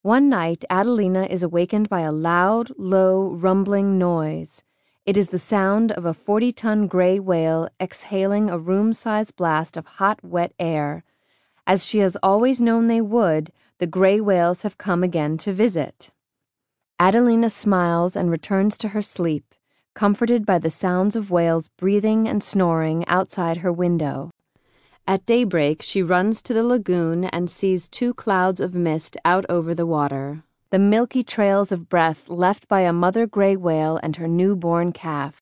One night, Adelina is awakened by a loud, low, rumbling noise. It is the sound of a 40-ton gray whale exhaling a room-sized blast of hot, wet air. As she has always known they would, the gray whales have come again to visit. Adelina smiles and returns to her sleep, comforted by the sounds of whales breathing and snoring outside her window. At daybreak, she runs to the lagoon and sees 2 clouds of mist out over the water, the milky trails of breath left by a mother gray whale and her newborn calf.